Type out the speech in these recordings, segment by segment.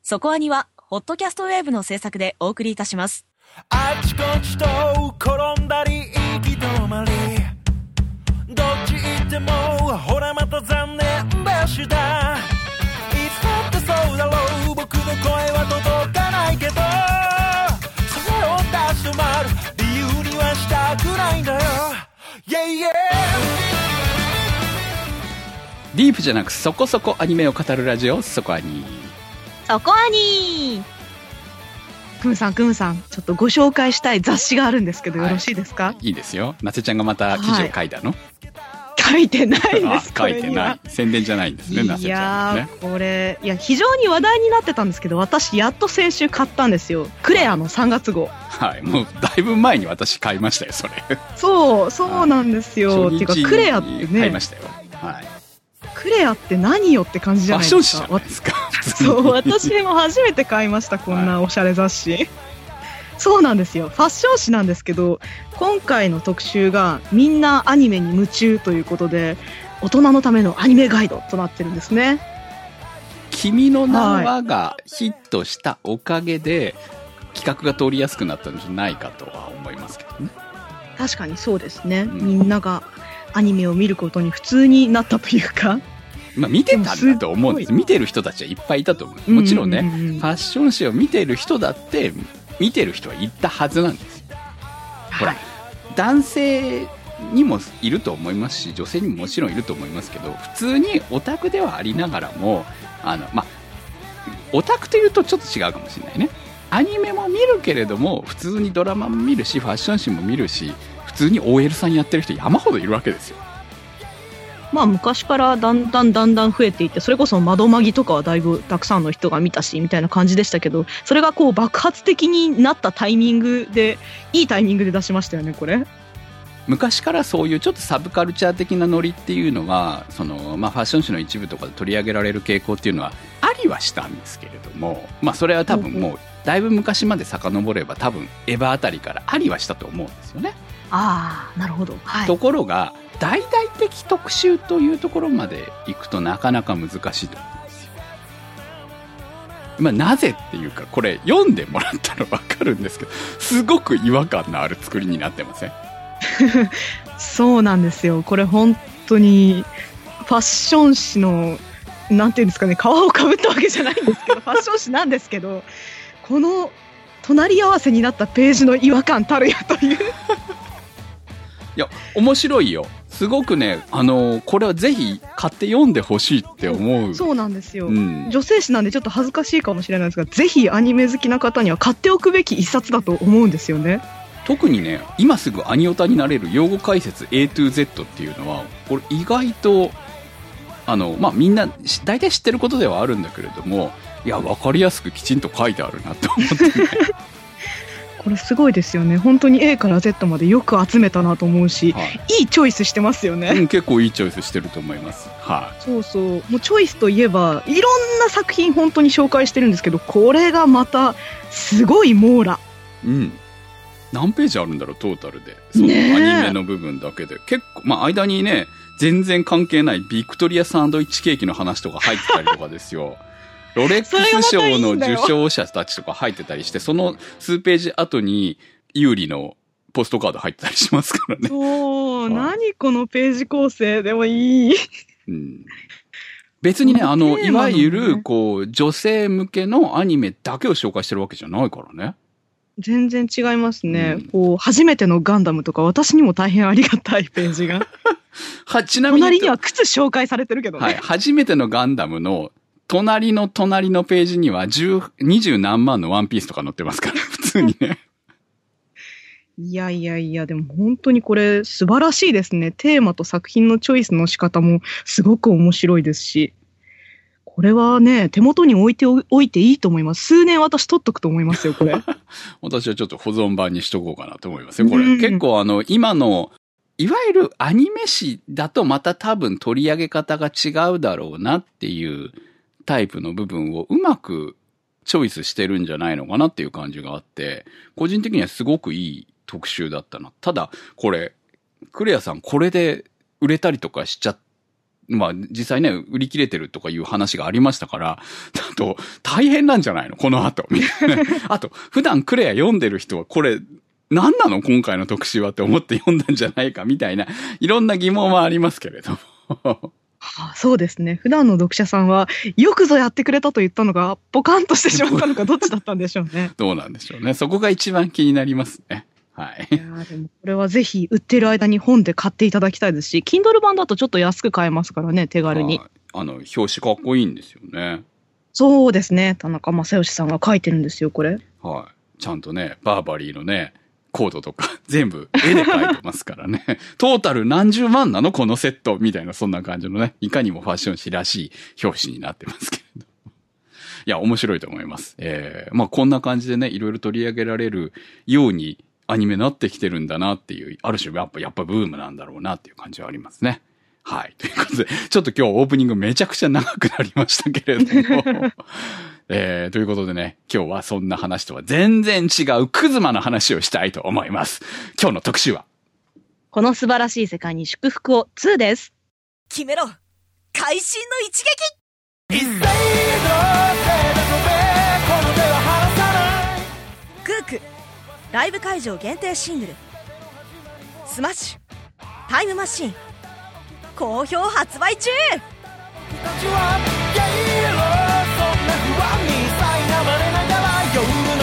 そこアニはホットキャストウェーブの制作でお送りいたします。 あちこちと転んだり行き止まり、どっち行ってもほらまた残念だしだ。いつだってそうだろう、僕の声は届かないけど、それを立ち止まる理由にはしたくないんだよ。Yeah, yeah。 ディープじゃなくそこそこアニメを語るラジオ、そこアニ。 そこアニクムさん、ちょっとご紹介したい雑誌があるんですけど、よろしいですか？ いいですよ。なせちゃんがまた記事を書いたの？ 書いてないです。 書いてない。宣伝じゃないんですね、なせちゃんね。 これ、非常に話題になってたんですけど、私やっと先週買ったんですよ。クレアの3月号。 はい、もうだいぶ前に私買いましたよ、それ。 そうなんですよ。っていうか、クレアってね。 買いましたよ。はい。 クレアって何よって感じじゃないですか。 ファッション誌じゃないですか。 そう、私も初めて買いました、こんなおしゃれ雑誌。そうなんですよ。ファッション誌なんですけど、今回の特集がみんなアニメに夢中ということで、大人のためのアニメガイドとなってるんですね。 君の名はがヒットしたおかげで、企画が通りやすくなったんじゃないかとは思いますけどね。 確かにそうですね。みんながアニメを見ることに普通になったというか。 まあ見てたんだと思うんです。見てる人たちはいっぱいいたと思う。もちろんね、ファッション誌を見てる人だって、見てる人はいたはずなんですよ。ほら、男性にもいると思いますし、女性にももちろんいると思いますけど、普通にオタクではありながらも、オタクというとちょっと違うかもしれないね。アニメも見るけれども、普通にドラマも見るし、ファッション誌も見るし、普通に OL さんやってる人山ほどいるわけですよ。 まあ昔からだんだん増えていって、それこそ窓マギとかはだいぶたくさんの人が見たしみたいな感じでしたけど、それがこう爆発的になったタイミングで、いいタイミングで出しましたよね、これ。 昔からそういうちょっとサブカルチャー的なノリっていうのが、ファッション誌の一部とかで取り上げられる傾向っていうのはありはしたんですけれども、それは多分もうだいぶ昔まで遡れば多分エヴァあたりからありはしたと思うんですよね。 ああ、なるほど。はい。 ところが大々的特集というところまで行くとなかなか難しいと思うんですよ。なぜっていうか、これ読んでもらったら分かるんですけど、すごく違和感のある作りになってません？ そうなんですよ。これ本当にファッション誌のなんていうんですかね、皮をかぶったわけじゃないんですけど、ファッション誌なんですけど、この隣り合わせになったページの違和感たるやという。 いや、面白いよ。すごくね、これはぜひ買って読んでほしいって思う。 そうなんですよ。女性誌なんでちょっと恥ずかしいかもしれないですが、ぜひアニメ好きな方には買っておくべき一冊だと思うんですよね。 特にね、今すぐアニオタになれる用語解説 A to Z っていうのは、これ意外と、みんな大体知ってることではあるんだけれども、いや、わかりやすくきちんと書いてあるなって思ってね。 これすごいですよね。本当に A から Z までよく集めたなと思うし、いいチョイスしてますよね。 結構いいチョイスしてると思います。 そうそう。もうチョイスといえば、いろんな作品本当に紹介してるんですけど、これがまたすごい網羅。 何ページあるんだろう、トータルで。そのアニメの部分だけで。結構、間にね、全然関係ないビクトリアサンドイッチケーキの話とか入ってたりとかですよ。ロレックス賞の受賞者たちとか入ってたりして、その数ページ後に有利のポストカード入ってたりしますからね。 何このページ構成でもいい。 別にね、いわゆる、女性向けのアニメだけを紹介してるわけじゃないからね。 全然違いますね。初めてのガンダムとか、私にも大変ありがたいページが。 ちなみに。 隣には靴紹介されてるけどね。 初めてのガンダムの隣のページには20何万のワンピースとか載ってますから、普通にね。 いや、でも本当にこれ素晴らしいですね。テーマと作品のチョイスの仕方もすごく面白いですし、これはね、手元に置いていいと思います。数年私取っとくと思いますよ、これ。 私はちょっと保存版にしとこうかなと思いますよ、これ。結構今の、いわゆるアニメ誌だとまた多分取り上げ方が違うだろうなっていうタイプの部分をうまくチョイスしてるんじゃないのかなっていう感じがあって、個人的にはすごくいい特集だったな。ただ、これ、クレアさんこれで売れたりとかしちゃっまあ実際ね、売り切れてるとかいう話がありましたから、あと大変なんじゃないのこの後。みたいな。あと、普段クレア読んでる人はこれ、何なの今回の特集はって思って読んだんじゃないかみたいな、いろんな疑問はありますけれども。 そうですね。普段の読者さんは、よくぞやってくれたと言ったのが、ポカンとしてしまったのか、どっちだったんでしょうね。 どうなんでしょうね。そこが一番気になりますね。はい。 いやでもこれはぜひ売ってる間に本で買っていただきたいですし、Kindle 版だとちょっと安く買えますからね、手軽に。 表紙かっこいいんですよね。 そうですね。田中正義さんが書いてるんですよ、これ。 はい。ちゃんとね、バーバリーのね、コードとか全部絵で描いてますからね。トータル何十万なのこのセットみたいな、そんな感じのね、いかにもファッション誌らしい表紙になってますけれど。いや、面白いと思います。まあこんな感じでね、いろいろ取り上げられるようにアニメになってきてるんだなっていう、ある種やっぱブームなんだろうなっていう感じはありますね。はい。ということで、ちょっと今日オープニングめちゃくちゃ長くなりましたけれども。ということでね、今日はそんな話とは全然違うクズマの話をしたいと思います。今日の特集は、 この素晴らしい世界に祝福を2です。 決めろ会心の一撃一斉の手で飛べこの手は離さないクークライブ会場限定シングルスマッシュタイムマシーン好評発売中。 私はゲイロそんな不安に苛まれながら夜の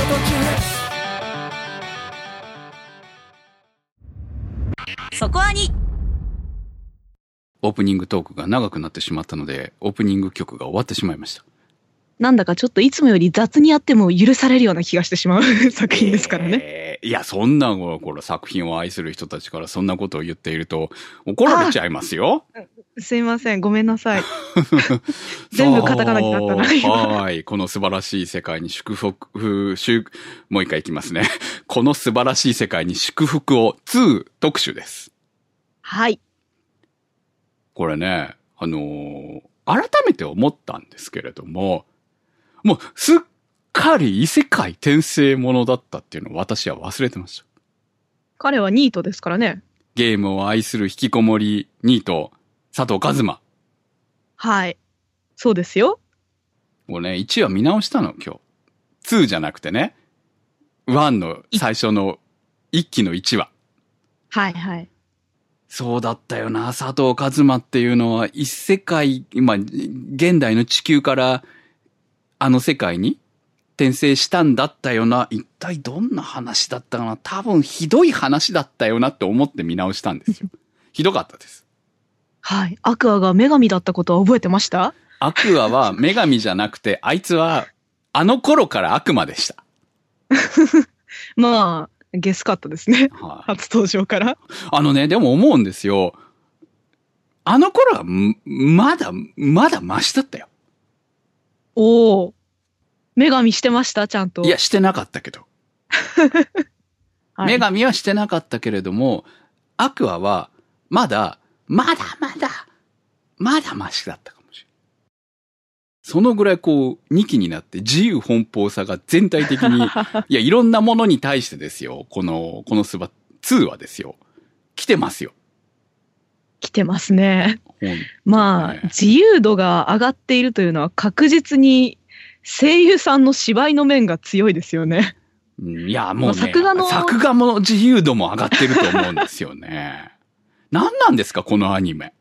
途中そこアニオープニングトークが長くなってしまったので、オープニング曲が終わってしまいました。 なんだかちょっといつもより雑にやっても許されるような気がしてしまう作品ですからね。 いや、そんな、これ作品を愛する人たちからそんなことを言っていると怒られちゃいますよ。 すいません、ごめんなさい。全部カタカナになったな。 はい。この素晴らしい世界に祝福、もう一回いきますね。この素晴らしい世界に祝福を2特集です。 はい。 これね、改めて思ったんですけれども、もうすっかり異世界転生ものだったっていうのを私は忘れてました。 彼はニートですからね。 ゲームを愛する引きこもりニート、佐藤一馬。 はい。そうですよ。 もうね、1話見直したの、今日。2じゃなくてね、1の最初の1期の1話。 はいはい。 そうだったよな、佐藤一馬っていうのは異世界、現代の地球からあの世界に転生したんだったよな。一体どんな話だったかな。多分ひどい話だったよなって思って見直したんですよ。ひどかったです。 はい。アクアが女神だったことは覚えてました？ アクアは女神じゃなくて、あいつはあの頃から悪魔でした。 まあ、ゲスかったですね。 はい、 初登場から。 でも思うんですよ。あの頃はまだマシだったよ。 おー。女神してましたちゃんと。 いや、してなかったけど。はい、女神はしてなかったけれども、アクアは、まだマシだったかもしれない。そのぐらい2期になって自由奔放さが全体的に、いや、いろんなものに対してですよ、この2はですよ、来てますよ。 来てますね。まあ、自由度が上がっているというのは確実に声優さんの芝居の面が強いですよね。 いや、もうね、作画も自由度も上がってると思うんですよね。何なんですか、このアニメ。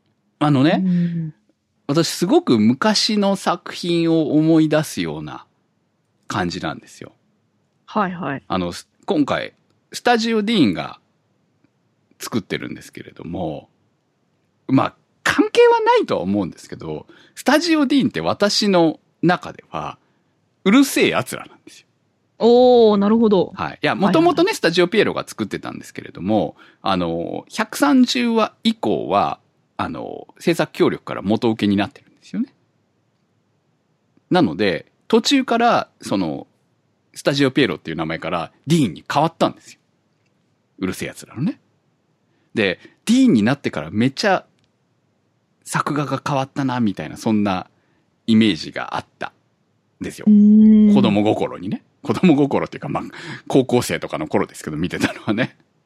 私すごく昔の作品を思い出すような感じなんですよ。 はいはい。 今回、スタジオディーンが作ってるんですけれども、まあ、関係はないとは思うんですけど、スタジオディーンって私の中では、うるせえ奴らなんですよ。 おー、なるほど。 はい。いや、もともとね、スタジオピエロが作ってたんですけれども、130話以降は、制作協力から元請けになってるんですよね。なので、途中から、スタジオピエロっていう名前からディーンに変わったんですよ。うるせえ奴らのね。で、ディーンになってからめっちゃ作画が変わったな、みたいな、そんなイメージがあったんですよ。子供心にね。子供心っていうか、まあ、高校生とかの頃ですけど、見てたのはね。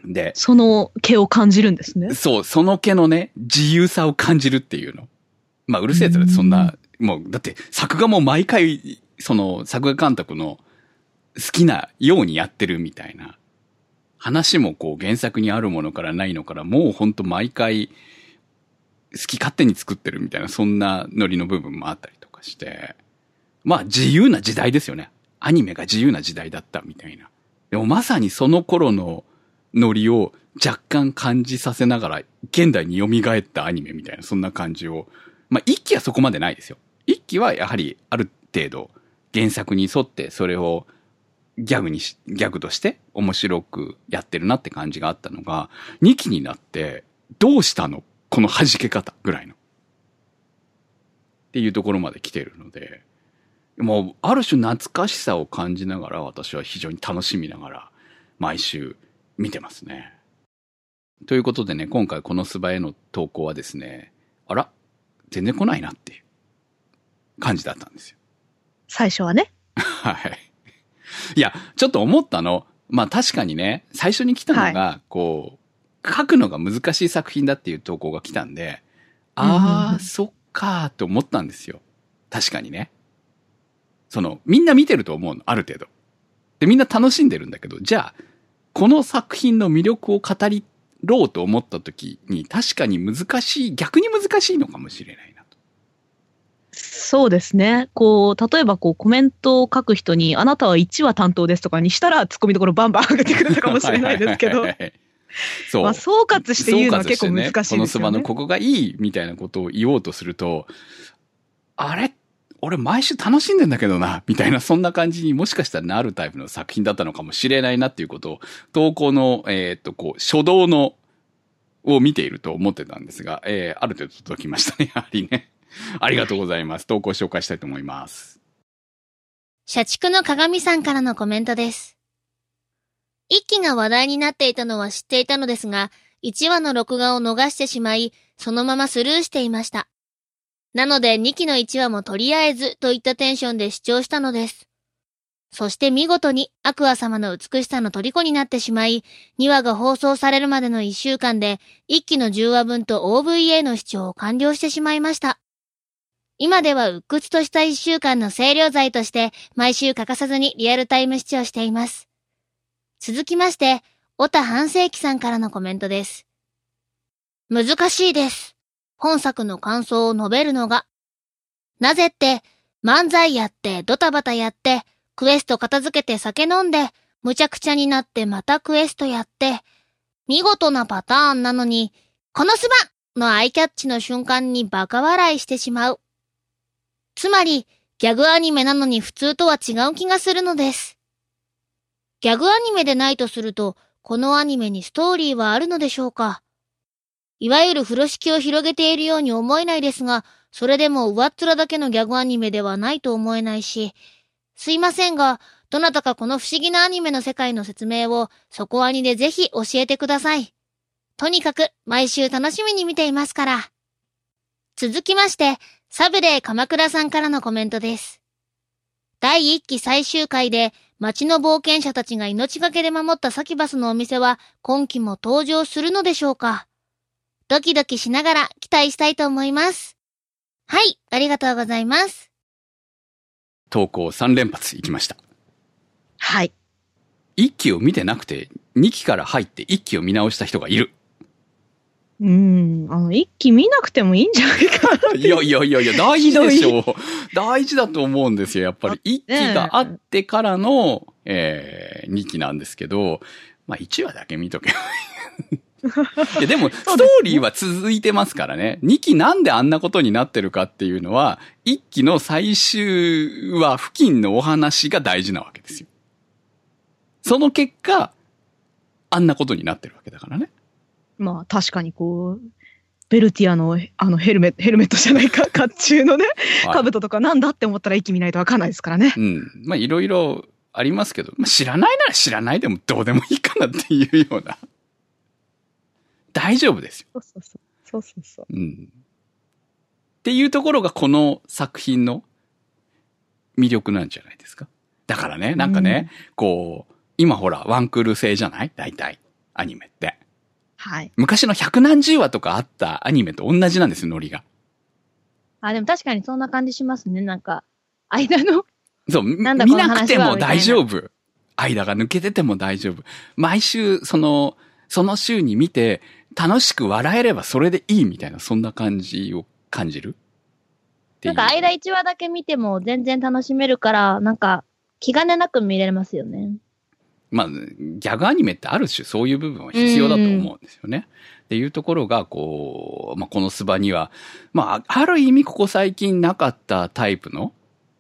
で、 その毛を感じるんですね。 そう、その毛のね、自由さを感じるっていうの。まあ、うるせえやつだってそんな、もう、だって作画も毎回、その作画監督の好きなようにやってるみたいな。話もこう原作にあるものからないのからもうほんと毎回好き勝手に作ってるみたいな、そんなノリの部分もあったりとかして。まあ自由な時代ですよね。アニメが自由な時代だったみたいな。でもまさにその頃のノリを若干感じさせながら現代に蘇ったアニメみたいな、そんな感じを。まあ一期はそこまでないですよ。一期はやはりある程度原作に沿ってそれをギャグとして面白くやってるなって感じがあったのが、2期になってどうしたのこの弾け方ぐらいの。っていうところまで来てるので、もうある種懐かしさを感じながら私は非常に楽しみながら毎週見てますね。ということでね、今回このスバへの投稿はですね、あら全然来ないなっていう感じだったんですよ。 最初はね。 はい。いや、ちょっと思ったの。まあ確かにね、最初に来たのが、こう、書くのが難しい作品だっていう投稿が来たんで、そっかーって思ったんですよ。確かにね。みんな見てると思うの、ある程度。で、みんな楽しんでるんだけど、じゃあ、この作品の魅力を語りろうと思った時に、確かに逆に難しいのかもしれないなと。 そうですね。こう、例えばコメントを書く人に、あなたは1話担当ですとかにしたら、突っ込みどころバンバン上げてくれたかもしれないですけど。そう。まあ、総括して言うのは結構難しいですよね。 このスバのここがいいみたいなことを言おうとすると、あれ俺毎週楽しんでんだけどな、みたいな、そんな感じにもしかしたらなるタイプの作品だったのかもしれないなっていうことを、投稿の、初動を見ていると思ってたんですが、ある程度届きましたね、やはりね。ありがとうございます。投稿紹介したいと思います。 社畜の鏡さんからのコメントです。一期が話題になっていたのは知っていたのですが、1話の録画を逃してしまい、そのままスルーしていました。なので2期の1話もとりあえずといったテンションで視聴したのです。そして見事にアクア様の美しさの虜になってしまい、2話が放送されるまでの1週間で1期の10話分と OVA の視聴を完了してしまいました。今では鬱屈とした1週間の清涼剤として毎週欠かさずにリアルタイム視聴しています。続きまして、オタ半世紀さんからのコメントです。難しいです。本作の感想を述べるのが。なぜって、漫才やってドタバタやって、クエスト片付けて酒飲んで、むちゃくちゃになってまたクエストやって、見事なパターンなのに、このスバのアイキャッチの瞬間にバカ笑いしてしまう。つまり、ギャグアニメなのに普通とは違う気がするのです。ギャグアニメでないとすると、このアニメにストーリーはあるのでしょうか。いわゆる風呂敷を広げているように思えないですが、それでも上っ面だけのギャグアニメではないと思えないし、すいませんが、どなたかこの不思議なアニメの世界の説明を、そこアニでぜひ教えてください。とにかく、毎週楽しみに見ていますから。続きまして、サブレー鎌倉さんからのコメントです。第1期最終回で、街の冒険者たちが命がけで守ったサキュバスのお店は、今期も登場するのでしょうか。ドキドキしながら期待したいと思います。はい、ありがとうございます。 投稿3連発いきました。 はい。 1期を見てなくて、2期から入って1期を見直した人がいる。 1期見なくてもいいんじゃないかな。 いや、大事でしょう。大事だと思うんですよ。やっぱり1期があってからの、2期なんですけど、まあ1話だけ見とけばいい。いやでも、ストーリーは続いてますからね。2期なんであんなことになってるかっていうのは、1期の最終話付近のお話が大事なわけですよ。その結果、あんなことになってるわけだからね。 まあ確かにベルティアのヘルメットじゃないか、甲冑のね、兜とかなんだって思ったら一気見ないとわかんないですからね。 まあいろいろありますけど、まあ、知らないなら知らないでもどうでもいいかなっていうような。大丈夫ですよ。 そう。 っていうところがこの作品の魅力なんじゃないですか。だからね、なんかね、今ほら、ワンクール制じゃない？大体。 アニメって。 はい。 昔の百何十話とかあったアニメと同じなんですよ、ノリが。 あ、でも確かにそんな感じしますね、なんか。間の。 そう、見なくても大丈夫。間が抜けてても大丈夫。毎週、その週に見て、楽しく笑えればそれでいいみたいな、そんな感じを感じる。 なんか間1話だけ見ても全然楽しめるから、なんか気兼ねなく見れますよね。 まあ、ギャグアニメってある種そういう部分は必要だと思うんですよね。っていうところが、こう、まあ、このスバには、まあ、ある意味ここ最近なかったタイプの、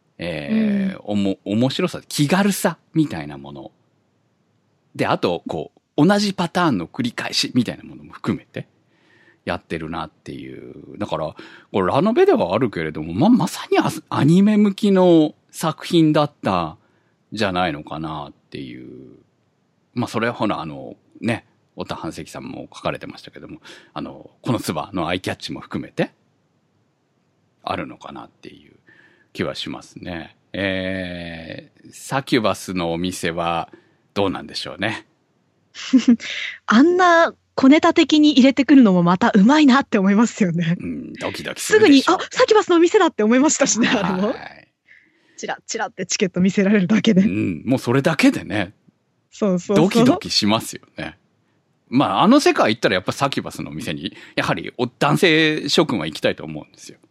面白さ、気軽さみたいなもの。で、あと、こう、同じパターンの繰り返しみたいなものも含めてやってるなっていう。だから、これラノベではあるけれども、まさにアニメ向きの作品だったじゃないのかなっていう。まあ、それはほら、ね、小田半石さんも書かれてましたけども、このツバのアイキャッチも含めて、あるのかなっていう気はしますね。サキュバスのお店はどうなんでしょうね。 あんな小ネタ的に入れてくるのもまたうまいなって思いますよね。 うん、ドキドキするでしょ。 すぐに、サキュバスのお店だって思いましたしね、あれも。チラチラってチケット見せられるだけで。 うん、もうそれだけでね。 そう。 ドキドキしますよね。まあ、あの世界行ったらやっぱサキュバスのお店に、やはり男性諸君は行きたいと思うんですよ。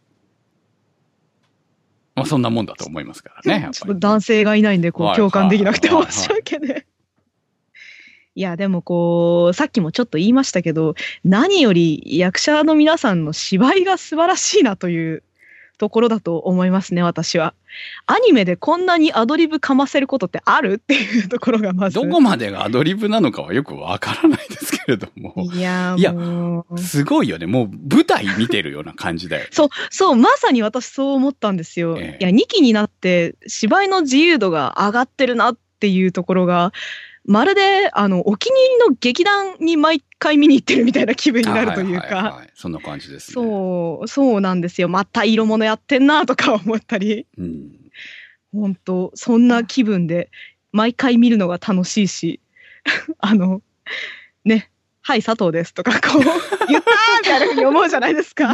まあ、そんなもんだと思いますからね。やっぱりちょっと男性がいないんで、こう、共感できなくて申し訳ね。いや、でもこう、さっきもちょっと言いましたけど、何より役者の皆さんの芝居が素晴らしいなというところだと思いますね、私は。アニメでこんなにアドリブかませることってあるっていうところがまず。 どこまでがアドリブなのかはよくわからないですけれども。 いや、 すごいよね。もう舞台見てるような感じだよ、ね。 そう、まさに私そう思ったんですよ。いや、2期になって芝居の自由度が上がってるなっていうところが、まるで、お気に入りの劇団に毎回見に行ってるみたいな気分になるというか。 そんな感じですね。 そうなんですよ。また色物やってんなとか思ったり。うん。本当そんな気分で、毎回見るのが楽しいし、ね、はい佐藤ですとか、こう、言ったーみたいなふうに思うじゃないですか。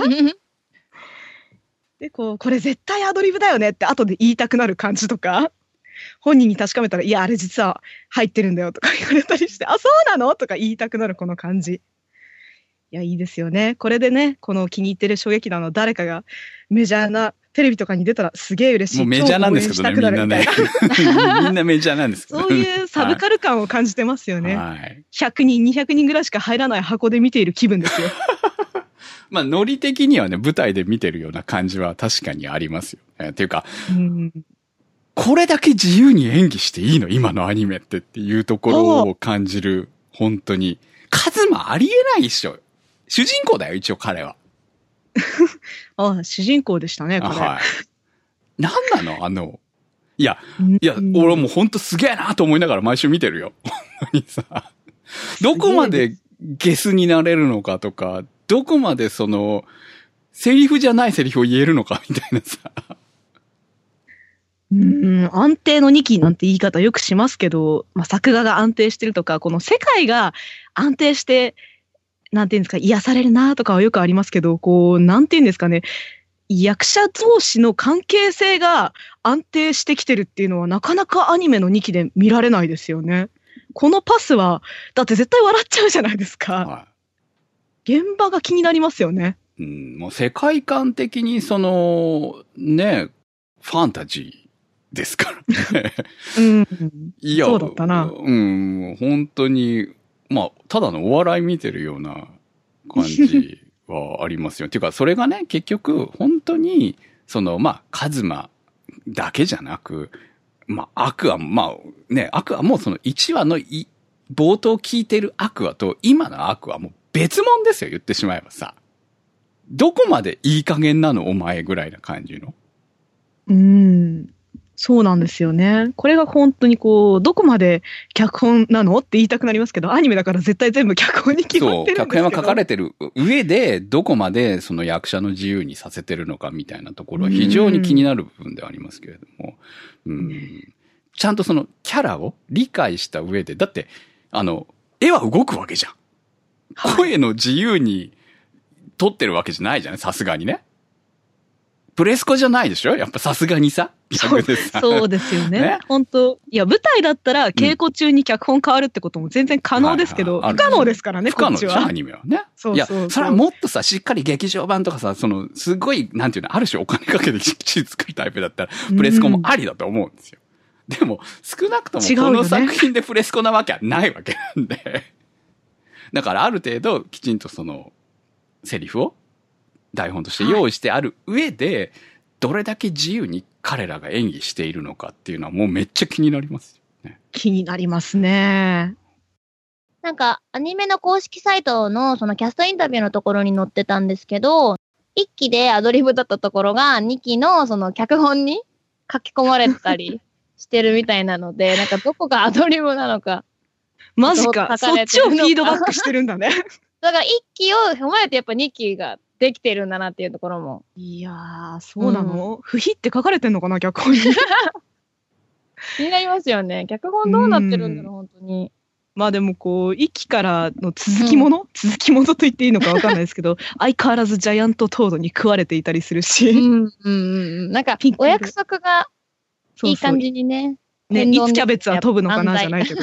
で、これ絶対アドリブだよねって後で言いたくなる感じとか。本人に確かめたら、いや、あれ実は入ってるんだよとか言われたりして、あ、そうなのとか言いたくなるこの感じ。いや、いいですよね。これでね、この気に入ってる衝撃団の誰かがメジャーなテレビとかに出たらすげえ嬉しい。 もうメジャーなんですけどね、みんなね。みんなメジャーなんですけど、ね。 そういうサブカル感を感じてますよね。 はい。 100人、200人ぐらいしか入らない箱で見ている気分ですよ。 まあ、ノリ的にはね、舞台で見てるような感じは確かにありますよね。っていうか、これだけ自由に演技していいの今のアニメってっていうところを感じる。本当に。カズマありえないっしょ。主人公だよ、一応彼は。 主人公でしたね、これ。 はい。なんなのいや、俺もう本当すげえなと思いながら毎週見てるよ。本当にさ。どこまでゲスになれるのかとか、どこまでセリフじゃないセリフを言えるのかみたいなさ。 安定の2期なんて言い方よくしますけど、まあ、作画が安定してるとか、この世界が安定して、なんていうんですか、癒されるなとかはよくありますけど、なんていうんですかね、役者同士の関係性が安定してきてるっていうのはなかなかアニメの2期で見られないですよね。このパスは、だって絶対笑っちゃうじゃないですか。はい、現場が気になりますよね。 もう世界観的にね、ファンタジー。ですからね。いや、 そうだったな。 本当に、まあ、ただのお笑い見てるような感じはありますよ。っていうか、それがね、結局、本当に、カズマだけじゃなく、まあ、アクアもその1話の冒頭聞いてるアクアと、今のアクアも別物ですよ、言ってしまえばさ。どこまでいい加減なのお前ぐらいな感じの。 そうなんですよね。これが本当にどこまで脚本なのって言いたくなりますけど、アニメだから絶対全部脚本に決まってるんですけど。そう、 脚本は書かれてる上で、どこまでその役者の自由にさせてるのかみたいなところは非常に気になる部分ではありますけれども、ちゃんとそのキャラを理解した上で、だって、 絵は動くわけじゃん。 はい声の自由に撮ってるわけじゃないじゃないさすがにね。プレスコじゃないでしょやっぱさすがにさ。逆でさそうですよね。 ね本当いや、舞台だったら稽古中に脚本変わるってことも全然可能ですけど、 はいはい不可能ですからね、 不可能でしょアこっちは。 ニメはね。 そうそうそういや、それはもっとさ、しっかり劇場版とかさ、すごい、なんていうの、ある種お金かけてきっちり作るタイプだったら、プレスコもありだと思うんですよ。でも、少なくともこの作品でプレスコなわけはないわけなんで。だからある程度、きちんとセリフを台本として用意してある上で、どれだけ自由に彼らが演技しているのかっていうのはもうめっちゃ気になりますよね。 気になりますね。 なんか、アニメの公式サイトのそのキャストインタビューのところに載ってたんですけど、1期でアドリブだったところが2期のその脚本に書き込まれてたりしてるみたいなので、なんかどこがアドリブなのか。 マジか。 書かそっれてるのかちをフィードバックしてるんだね。 だから1期を踏まえてやっぱ2期ができてるんだなっていうところも。 いやー、そうなの、不比って書かれてんのかな、脚本に。 気になりますよね。脚本どうなってるんだろう、本当に。 まあでもこう、一期からの続きもの、続きものと言っていいのかわかんないですけど、相変わらずジャイアントトードに食われていたりするし。 なんか、お約束がいい感じにね。 ね、いつキャベツは飛ぶのかなじゃないけど。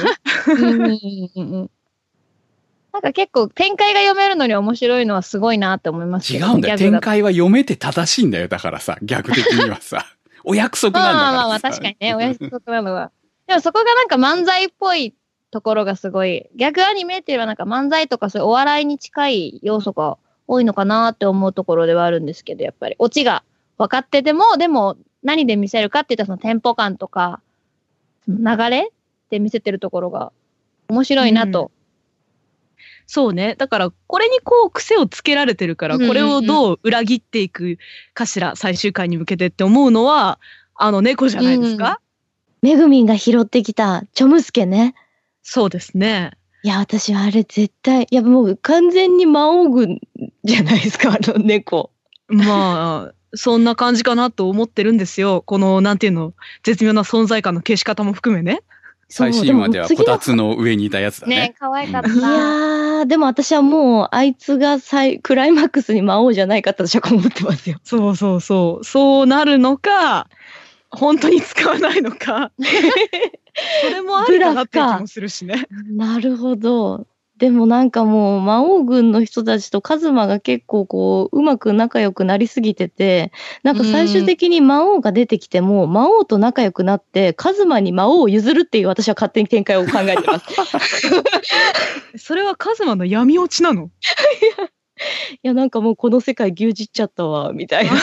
なんか結構展開が読めるのに面白いのはすごいなって思いますけど。 違うんだよ。展開は読めて正しいんだよ。だからさ、逆的にはさ。お約束なんだからさ。 まあ確かにね、お約束なのは。でもそこがなんか漫才っぽいところがすごい、逆アニメっていうのはなんか漫才とかそういうお笑いに近い要素が多いのかなって思うところではあるんですけど、やっぱりオチが分かってても、でも何で見せるかって言ったらそのテンポ感とか、流れで見せてるところが面白いなと。 そうね。だから、これにこう、癖をつけられてるから、これをどう裏切っていくかしら、最終回に向けてって思うのは、猫じゃないですか、 めぐみんが拾ってきた、チョムスケね。 そうですね。 いや、私はあれ絶対、いや、もう完全に魔王軍じゃないですか、猫。 まあ、そんな感じかなと思ってるんですよ。この、なんていうの、絶妙な存在感の消し方も含めね。 最新話ではこたつの上にいたやつだね。 ね、可愛かった。 いやー、でも私はもう、あいつがクライマックスに魔王じゃないかと私は思ってますよ。 そうそうそう。そうなるのか、本当に使わないのか。それもありかなっていう気もするしね。 なるほど。でもなんかもう、魔王軍の人たちとカズマが結構こう、うまく仲良くなりすぎてて、なんか最終的に魔王が出てきても、魔王と仲良くなって、カズマに魔王を譲るっていう私は勝手に展開を考えてます。 それはカズマの闇落ちなの？ いや、なんかもうこの世界牛耳っちゃったわ、みたいな。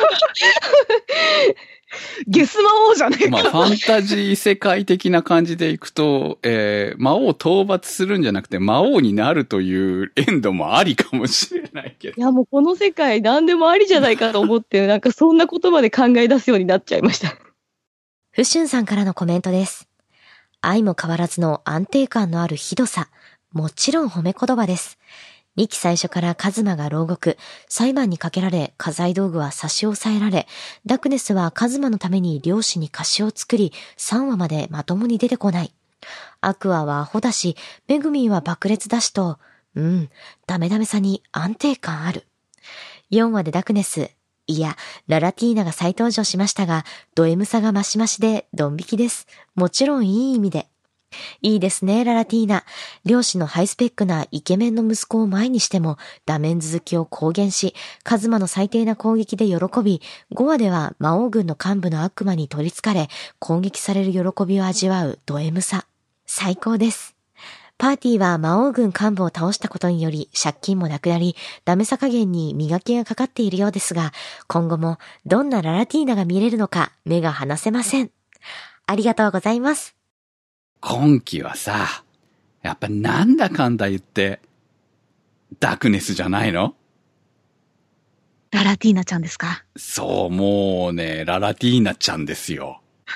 ゲス魔王じゃねえか。 まあ、ファンタジー世界的な感じでいくと、魔王を討伐するんじゃなくて魔王になるというエンドもありかもしれないけど。 いや、もうこの世界何でもありじゃないかと思って、なんかそんな言葉で考え出すようになっちゃいました。 ふしゅんさんからのコメントです。相も変わらずの安定感のあるひどさ。もちろん褒め言葉です。2期最初からカズマが牢獄、裁判にかけられ、家財道具は差し押さえられ、ダクネスはカズマのために漁師に貸しを作り、3話までまともに出てこない。アクアはアホだし、メグミンは爆裂だしと、ダメダメさに安定感ある。4話でダクネス、いや、ララティーナが再登場しましたが、ド M さがマシマシでドン引きです。もちろんいい意味で。いいですね、ララティーナ。漁師のハイスペックなイケメンの息子を前にしても、ダメン続きを公言し、カズマの最低な攻撃で喜び、5話では魔王軍の幹部の悪魔に取り憑かれ、攻撃される喜びを味わうド M さ。最高です。パーティーは魔王軍幹部を倒したことにより借金もなくなり、ダメさ加減に磨きがかかっているようですが、今後もどんなララティーナが見れるのか目が離せません。ありがとうございます。 今期はさ、やっぱなんだかんだ言って、ダクネスじゃないの？ ララティーナちゃんですか？ そう、もうね、ララティーナちゃんですよ。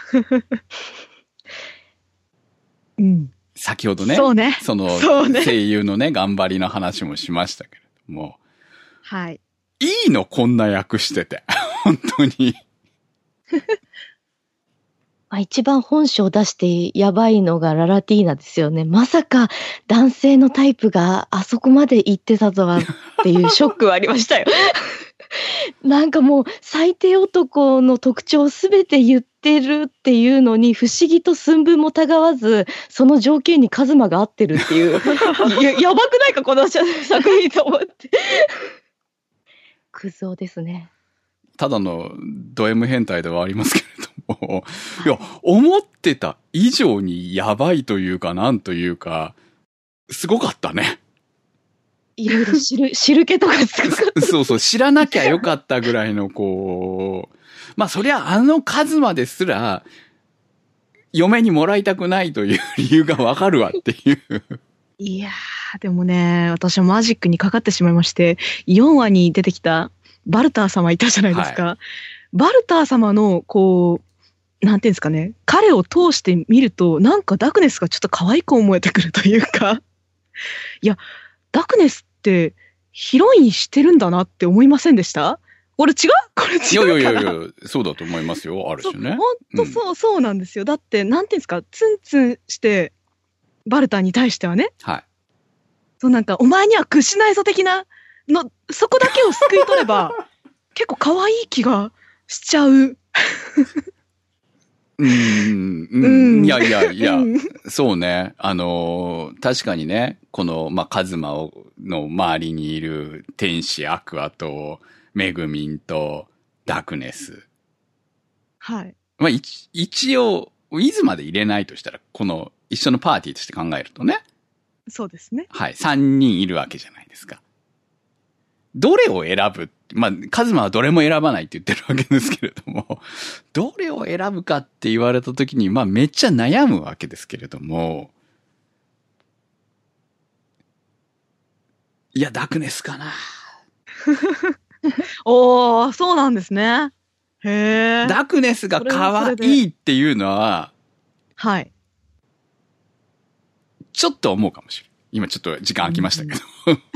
うん。 先ほどね、 そうね。 声優のね、頑張りの話もしましたけれども。 はい。 いいのこんな役してて。本当に。 一番本性を出してやばいのがララティーナですよね。まさか男性のタイプがあそこまで行ってたとはっていうショックはありましたよ。なんかもう最低男の特徴をすべて言ってるっていうのに不思議と寸分もたがわずその条件にカズマが合ってるっていうやばくないかこの作品と思ってクズ男ですね。 ただのド M 変態ではありますけれども、いや、思ってた以上にやばいというかなんというか、すごかったね。 いろいろ汁気とかすごかった。 そうそう、知らなきゃよかったぐらいのこう、まあそりゃカズマですら、嫁にもらいたくないという理由がわかるわっていう。 いやー、でもね、私はマジックにかかってしまいまして、4話に出てきたバルター様いたじゃないですか。はい、バルター様の、こう、なんていうんですかね、彼を通して見ると、なんかダクネスがちょっと可愛く思えてくるというか、いや、ダクネスってヒロインしてるんだなって思いませんでした？これ違ういや、そうだと思いますよ、ある種ね。 ほんとそうなんですよ。だって、なんていうんですか、ツンツンして、バルターに対してはね。 はい。 そうなんか、お前には屈しないぞ的な、そこだけを救い取れば、結構可愛い気がしちゃう。 いや、そうね。確かにね、この、まあ、カズマの周りにいる天使アクアと、メグミンと、ダクネス。 はい。 まあ、一応、いつまで入れないとしたら、この、一緒のパーティーとして考えるとね。 そうですね。 はい。3人いるわけじゃないですか。どれを選ぶ？まあ、カズマはどれも選ばないって言ってるわけですけれども、どれを選ぶかって言われたときに、まあ、めっちゃ悩むわけですけれども、いや、ダクネスかな。 おー、そうなんですね。へー。 ダクネスが可愛いっていうのは、 はい。 ちょっと思うかもしれない。今ちょっと時間空きましたけど。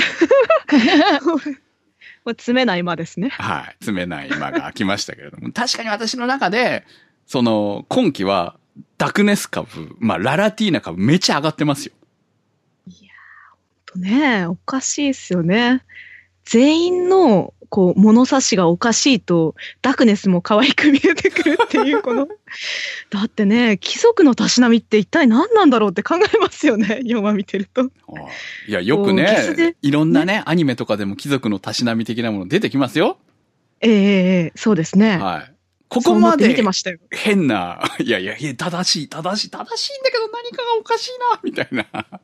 これ詰めない間ですね。 はい。詰めない間が空きましたけれども。確かに私の中で、今期は、ダクネス株、まあ、ララティーナ株めっちゃ上がってますよ。 いやー、ほんとね、おかしいですよね。全員の、こう、物差しがおかしいと、ダクネスも可愛く見えてくるっていう、この、だってね、貴族のたしなみって一体何なんだろうって考えますよね、4話見てると。 いや、よくね、いろんなね、アニメとかでも貴族のたしなみ的なもの出てきますよ。 そうですね。 はい。ここまで見てましたよ。 変な、いや、正しいんだけど何かがおかしいな、みたいな。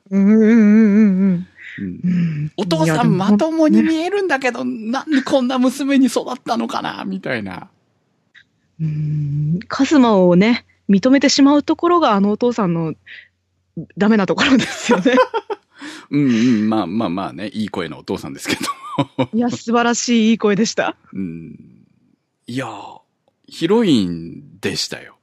お父さんまともに見えるんだけど、なんでこんな娘に育ったのかな、みたいな。 カズマをね、認めてしまうところがお父さんのダメなところですよね。 まあね、いい声のお父さんですけど。 いや、素晴らしいいい声でした。 いや、ヒロインでしたよ。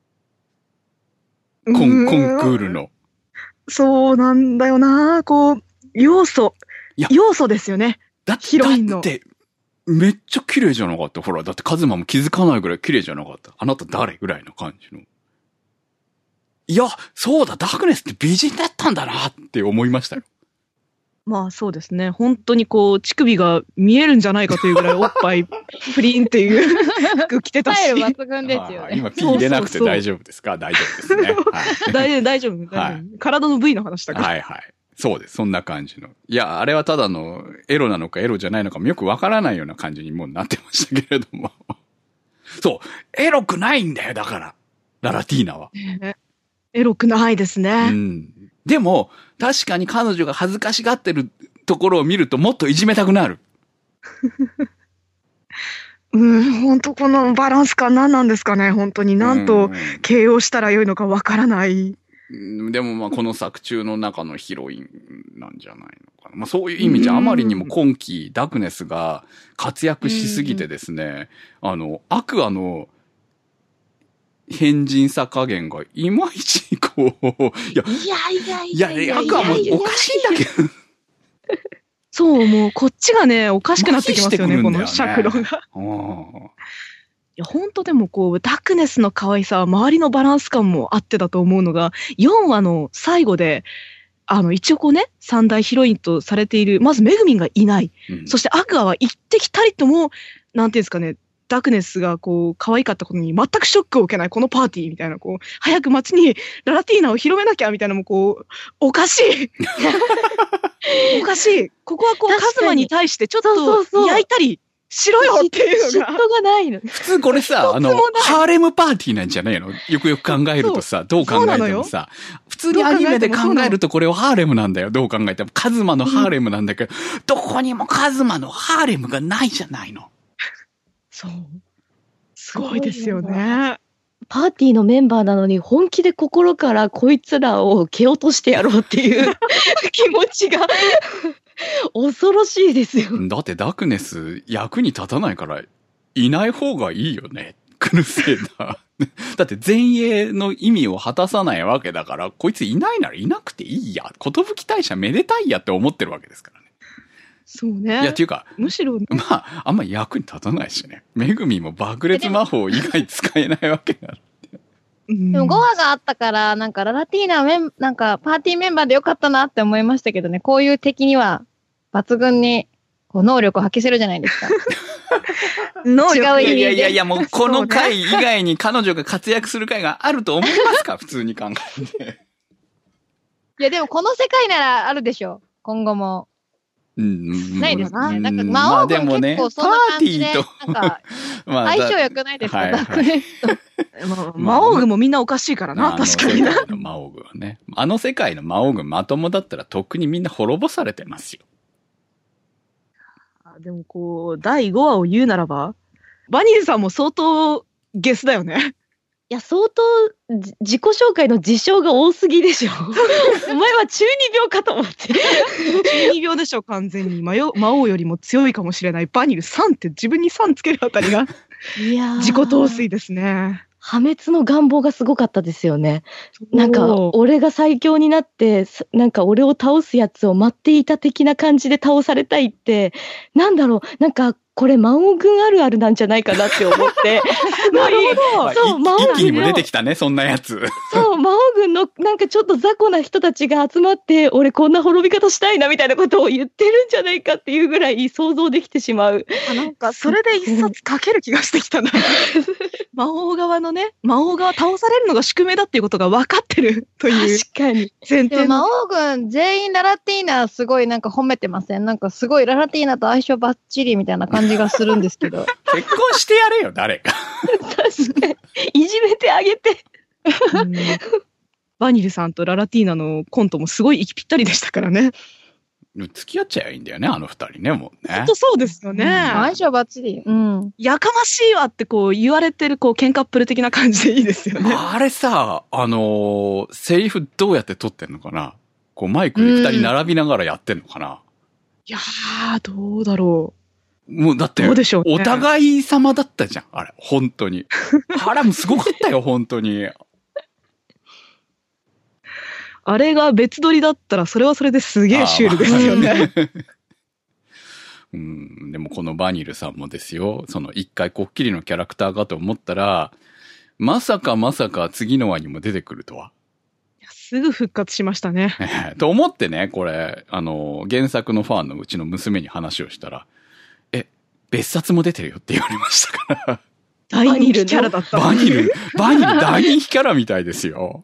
コンクールの。 そうなんだよな、こう、要素ですよね。ヒロインの。 だって、めっちゃ綺麗じゃなかった。ほら、だってカズマも気づかないぐらい綺麗じゃなかった。あなた誰ぐらいの感じの。いや、そうだ、ダークネスって美人だったんだなって思いましたよ。 まあそうですね。本当にこう、乳首が見えるんじゃないかというぐらいおっぱいプリンっていう服着てたし。 スタイル抜群ですよね。 今 P 入れなくて大丈夫ですか？大丈夫ですね。 大丈夫。体の部位の話だから。 はいはい。そうです。そんな感じの。いや、あれはただのエロなのかエロじゃないのかもよくわからないような感じにもうなってましたけれども。そう。エロくないんだよ、だから。ララティーナは。 エロくないですね。 でも、確かに彼女が恥ずかしがってるところを見るともっといじめたくなる。 本当このバランス感何なんですかね、本当に。なんと形容したらよいのかわからない。 でもまあこの作中の中のヒロインなんじゃないのかな。まあそういう意味じゃあまりにも今期ダクネスが活躍しすぎてですね、アクアの変人さ加減がいまいちこう、いや、アクアもおかしいんだけど。 そう、もうこっちがね、おかしくなってきますよね、この尺度が。 や、本当でもこう、ダークネスの可愛さは周りのバランス感もあってだと思うのが、4話の最後で、一応こうね、三大ヒロインとされている、まずめぐみんがいない。そしてアクアは行ってきたりとも、なんていうんですかね、ダークネスがこう、可愛かったことに全くショックを受けない、このパーティーみたいな、こう、早く街にララティーナを広めなきゃみたいなのもこう、おかしいおかしい。ここはこう、カズマに対してちょっと焼いたりしろよっていうのが。 嫉妬がないの。 普通これさ、ハーレムパーティーなんじゃないの？よくよく考えるとさ、どう考えてもさ、普通にアニメで考えるとこれはハーレムなんだよ。どう考えても。カズマのハーレムなんだけど、どこにもカズマのハーレムがないじゃないの。 そう。すごいですよね。 パーティーのメンバーなのに本気で心からこいつらを蹴落としてやろうっていう気持ちが恐ろしいですよ。 だってダークネス役に立たないからいない方がいいよね。クルセイダー。だって前衛の意味を果たさないわけだから、こいついないならいなくていいや。寿大社めでたいやって思ってるわけですからね。 そうね。 いや、っていうか、 むしろ、 まあ、あんまり役に立たないしね。めぐみも爆裂魔法以外使えないわけだ。 でも5話があったから、なんかララティーナなんかパーティーメンバーでよかったなって思いましたけどね、こういう敵には抜群にこう能力を発揮するじゃないですか。 能力違う意味で。 いや、もうこの回以外に彼女が活躍する回があると思いますか？普通に考えて。 いや、でもこの世界ならあるでしょ。今後も。ないですか？なんか魔王軍結構そんな感じで、なんか相性良くないですか？ダークネスと。 魔王軍もみんなおかしいからな、確かにな。 魔王軍はね。あの世界の魔王軍まともだったらとっくにみんな滅ぼされてますよ。 でもこう、第5話を言うならば、バニルさんも相当ゲスだよね。 いや、相当自己紹介の事象が多すぎでしょ。お前は中二病かと思って。 中二病でしょ、完全に。魔王よりも強いかもしれないバニル3って自分に3つけるあたりが、 いや自己陶酔ですね。 破滅の願望がすごかったですよね。なんか、俺が最強になって、なんか俺を倒すやつを待っていた的な感じで倒されたいって、なんだろう、なんか、これ魔王軍あるあるなんじゃないかなって思って。 なるほど。 そう、魔王軍。 一気にも出てきたね、そんなやつ。 そう、魔王軍のなんかちょっと雑魚な人たちが集まって、俺こんな滅び方したいなみたいなことを言ってるんじゃないかっていうぐらい想像できてしまう。 なんか、それで一冊書ける気がしてきたな。魔王側のね、魔王側倒されるのが宿命だっていうことが分かってるという。 確かに。 でも魔王軍全員ララティーナすごいなんか褒めてません？なんかすごいララティーナと相性バッチリみたいな感じがするんですけど。 結婚してやれよ、誰か。 確かに。いじめてあげて。 バニルさんとララティーナのコントもすごい息ぴったりでしたからね。 付き合っちゃえばいいんだよね、あの二人ね、もうね。 ほんとそうですよね。 相性バッチリ。うん。 やかましいわってこう言われてるこう喧嘩っぷる的な感じでいいですよね。 あれさ、セリフどうやって撮ってんのかな？こうマイクで二人並びながらやってんのかな？ いやー、どうだろう。もうだって、お互い様だったじゃん、あれ、本当に。あれもすごかったよ、本当に。 あれが別撮りだったら、それはそれですげえシュールですよね。 でもこのバニルさんもですよ、その一回こっきりのキャラクターかと思ったら、まさか次の話にも出てくるとは。 すぐ復活しましたね。 と思ってね、これ、原作のファンのうちの娘に話をしたら、別冊も出てるよって言われましたから。 大人気キャラだった。 バニル大人気キャラみたいですよ。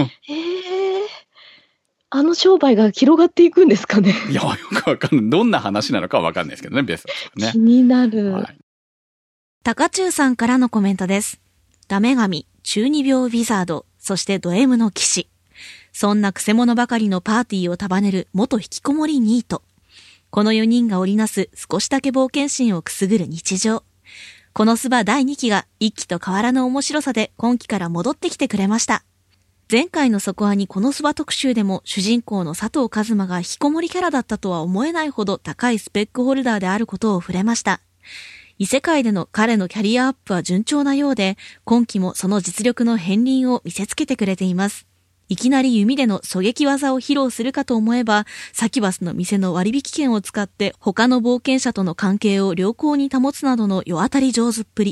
あの商売が広がっていくんですかね。 いや、よくわかんない。どんな話なのかはわかんないですけどね、別冊ね。 気になる。はい、 高中さんからのコメントです。ダメ神、中二病ウィザード、そしてド M の騎士。そんなクセ者ばかりのパーティーを束ねる元引きこもりニート。この4人が織りなす少しだけ冒険心をくすぐる日常。このスバ第2期が1期と変わらぬ面白さで今期から戻ってきてくれました。前回のそこはにこのスバ特集でも主人公の佐藤一馬が引きこもりキャラだったとは思えないほど高いスペックホルダーであることを触れました。異世界での彼のキャリアアップは順調なようで、今期もその実力の片鱗を見せつけてくれています。いきなり弓での狙撃技を披露するかと思えば、サキュバスの店の割引券を使って他の冒険者との関係を良好に保つなどの世当たり上手っぷり。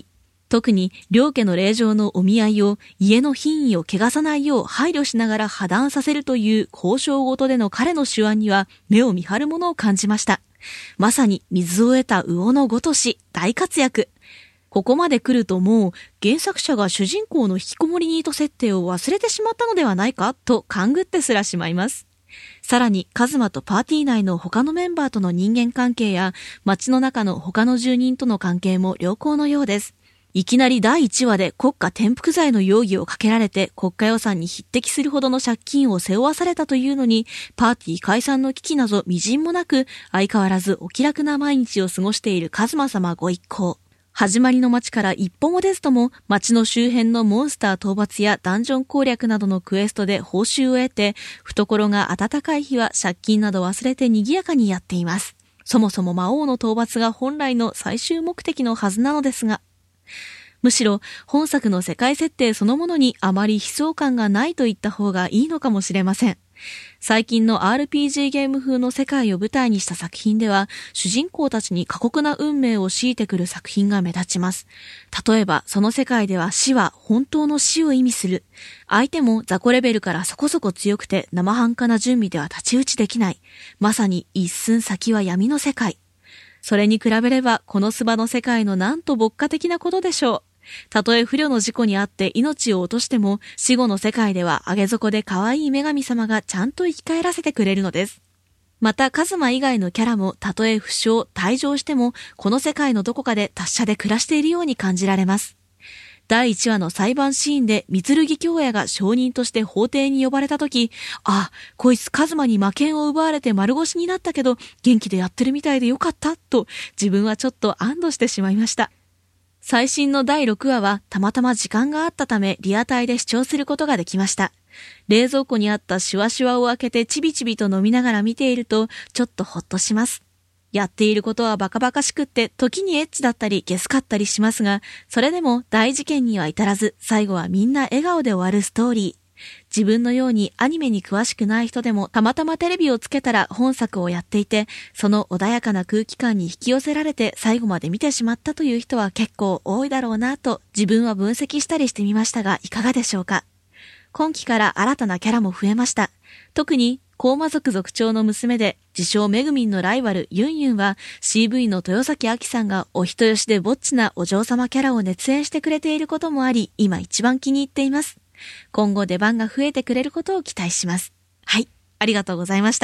特に両家の令嬢のお見合いを家の品位を汚さないよう配慮しながら破談させるという交渉ごとでの彼の手腕には目を見張るものを感じました。まさに水を得た魚のごとし大活躍。ここまで来るともう原作者が主人公の引きこもりニート設定を忘れてしまったのではないかと勘ぐってすらしまいます。さらにカズマとパーティー内の他のメンバーとの人間関係や街の中の他の住人との関係も良好のようです。いきなり第1話で国家転覆罪の容疑をかけられて国家予算に匹敵するほどの借金を背負わされたというのに、パーティー解散の危機など微塵もなく相変わらずお気楽な毎日を過ごしているカズマ様ご一行。始まりの街から一歩も出ずとも街の周辺のモンスター討伐やダンジョン攻略などのクエストで報酬を得て、懐が温かい日は借金など忘れて賑やかにやっています。そもそも魔王の討伐が本来の最終目的のはずなのですが、むしろ本作の世界設定そのものにあまり悲壮感がないと言った方がいいのかもしれません。最近の RPG ゲーム風の世界を舞台にした作品では、主人公たちに過酷な運命を強いてくる作品が目立ちます。例えば、その世界では死は本当の死を意味する。相手も雑魚レベルからそこそこ強くて生半可な準備では太刀打ちできない。まさに一寸先は闇の世界。それに比べれば、このスバの世界のなんと牧歌的なことでしょう。たとえ不慮の事故にあって命を落としても、死後の世界では上げ底で可愛い女神様がちゃんと生き返らせてくれるのです。またカズマ以外のキャラもたとえ負傷、退場しても、この世界のどこかで達者で暮らしているように感じられます。第1話の裁判シーンで三剣京也が証人として法廷に呼ばれたとき、あ、こいつカズマに魔剣を奪われて丸腰になったけど元気でやってるみたいでよかったと自分はちょっと安堵してしまいました。最新の第6話はたまたま時間があったためリアタイで視聴することができました。冷蔵庫にあったシュワシュワを開けてちびちびと飲みながら見ているとちょっとほっとします。やっていることはバカバカしくって時にエッチだったりゲスかったりしますが、それでも大事件には至らず最後はみんな笑顔で終わるストーリー。自分のようにアニメに詳しくない人でもたまたまテレビをつけたら本作をやっていて、その穏やかな空気感に引き寄せられて最後まで見てしまったという人は結構多いだろうなと自分は分析したりしてみましたが、いかがでしょうか。今期から新たなキャラも増えました。特に高魔族族長の娘で自称めぐみんのライバルユンユンは CV の豊崎あきさんがお人よしでぼっちなお嬢様キャラを熱演してくれていることもあり、今一番気に入っています。今後出番が増えてくれることを期待します。はい、ありがとうございました。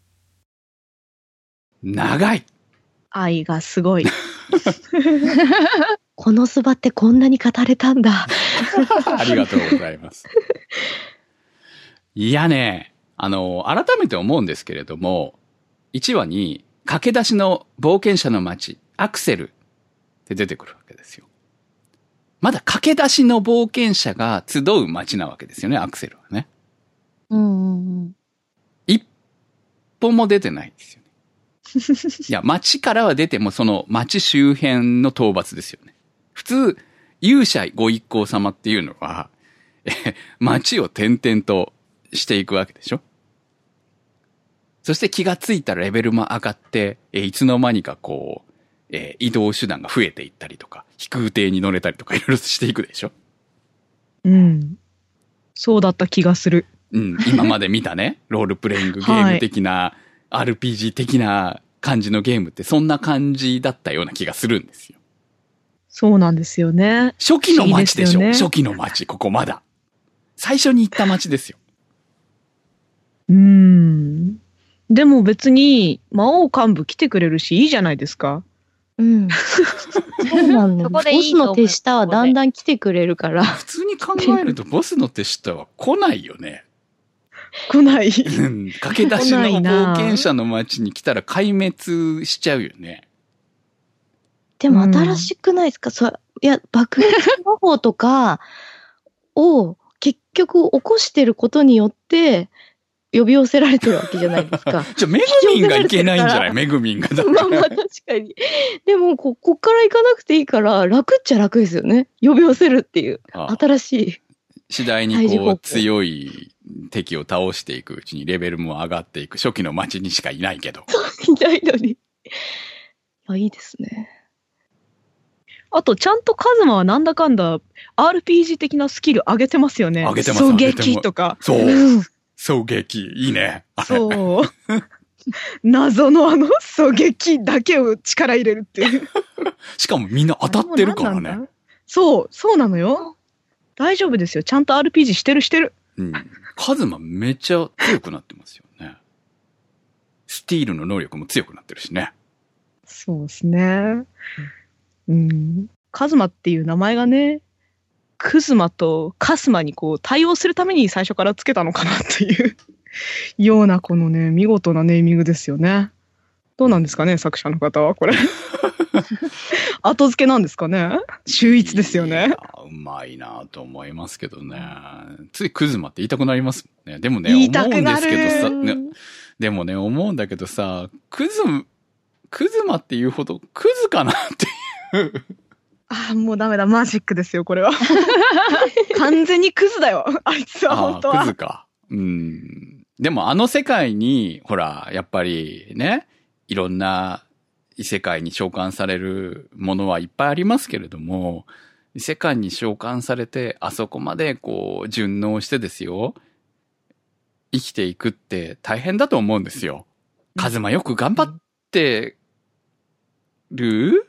長い。 愛がすごい。 このスバってこんなに語れたんだ。 ありがとうございます。いやね、改めて思うんですけれども、1話に駆け出しの冒険者の街、アクセルって出てくるわけですよ。まだ駆け出しの冒険者が集う街なわけですよね、アクセルはね。一歩も出てないんですよね。いや、街からは出てもその街周辺の討伐ですよね。普通、勇者ご一行様っていうのは、街を転々としていくわけでしょ。そして気がついたらレベルも上がって、いつの間にかこう、移動手段が増えていったりとか、飛空艇に乗れたりとかいろいろしていくでしょ。 うん。そうだった気がする。 うん。今まで見たね、ロールプレイングゲーム的な、はい、RPG 的な感じのゲームってそんな感じだったような気がするんですよ。 そうなんですよね。 初期の街でしょ、初期の街、ここまだ。最初に行った街ですよ。 でも別に魔王幹部来てくれるしいいじゃないですか。 うん。そうなんだよ。ボスの手下はだんだん来てくれるから。 普通に考えるとボスの手下は来ないよね。 来ない。 駆け出しの冒険者の街に来たら壊滅しちゃうよね。 でも新しくないですか？いや、爆撃魔法とかを結局起こしてることによって呼び寄せられてるわけじゃないですか。 めぐみんがいけないんじゃない？めぐみんが。 まあまあ確かに。でもこっから行かなくていいから楽っちゃ楽ですよね。呼び寄せるっていう。新しい。 次第にこう強い敵を倒していくうちにレベルも上がっていく。初期の街にしかいないけど。 いないのに。いや、いいですね。 あと、ちゃんとカズマはなんだかんだ RPG 的なスキル上げてますよね。 上げてます。 狙撃とか。 そう。狙撃。いいね。 そう。謎の狙撃だけを力入れるっていう。 しかもみんな当たってるからね。 そうなのよ。大丈夫ですよ。ちゃんと RPG してる。 うん。カズマめっちゃ強くなってますよね。スティールの能力も強くなってるしね。 そうですね。うん。カズマっていう名前がね、クズマとカスマにこう対応するために最初からつけたのかなっていうようなこのね、見事なネーミングですよね。どうなんですかね、作者の方はこれ。後付けなんですかね。秀逸ですよね。 うまいなと思いますけどね。ついクズマって言いたくなりますもんね。でもね、 言いたくなる。 思うんですけどさ、ね、でもね、思うんだけどさ、クズマっていうほどクズかなっていう。 ああ、もうダメだ。マジックですよ、これは。完全にクズだよ。あいつは本当は。 クズか。でも世界に、ほら、やっぱりね、いろんな異世界に召喚されるものはいっぱいありますけれども、異世界に召喚されて、あそこまでこう、順応してですよ、生きていくって大変だと思うんですよ。カズマよく頑張ってる？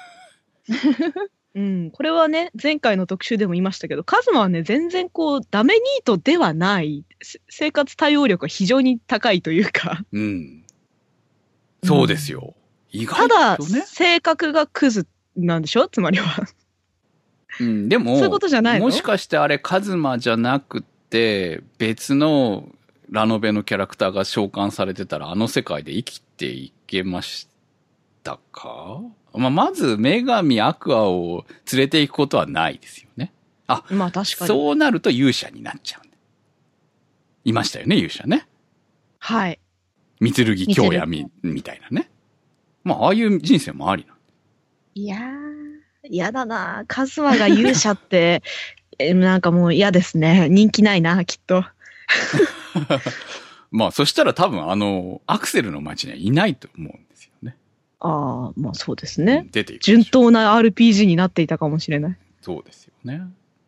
うん、これはね、前回の特集でも言いましたけど、カズマはね、全然こう、ダメニートではない、生活対応力が非常に高いというか。 うん。そうですよ。意外とね。 ただ、性格がクズなんでしょ？つまりは。 うん、でも、 そういうことじゃないの？ もしかしてあれカズマじゃなくて、別のラノベのキャラクターが召喚されてたら、世界で生きていけましたか？まず、女神アクアを連れて行くことはないですよね。 まあ確かに。 そうなると勇者になっちゃう。いましたよね、勇者ね。 はい。 三剣京也みたいなね。ああいう人生もありな。 いやー、嫌だな。カズマが勇者って、なんかもう嫌ですね。人気ないな、きっと。 そしたら多分アクセルの街にはいないと思うんですよね。 ああ、まあそうですね。 出ていく。 順当な RPG になっていたかもしれない。 そうですよね。